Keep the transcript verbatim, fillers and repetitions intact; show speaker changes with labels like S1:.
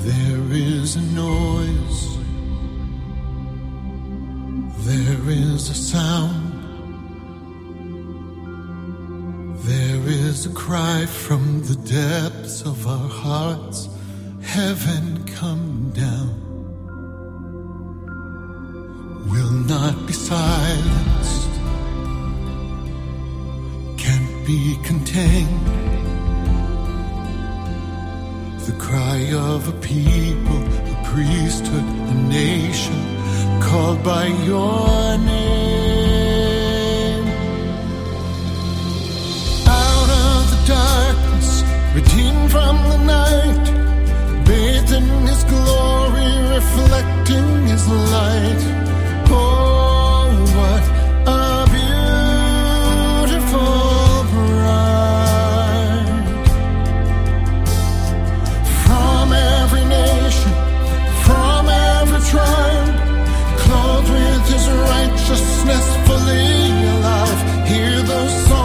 S1: There is a noise, there is a sound, there is a cry from the depths of our hearts, heaven come down. Will not be silenced, can't be contained. The cry of a people, a priesthood, a nation, called by your name. Out of the darkness, redeemed from the night, bathed in his glory, reflecting his light. Oh, what a beautiful bride. From every nation, from every tribe, clothed with his righteousness, fully alive. Hear those songs.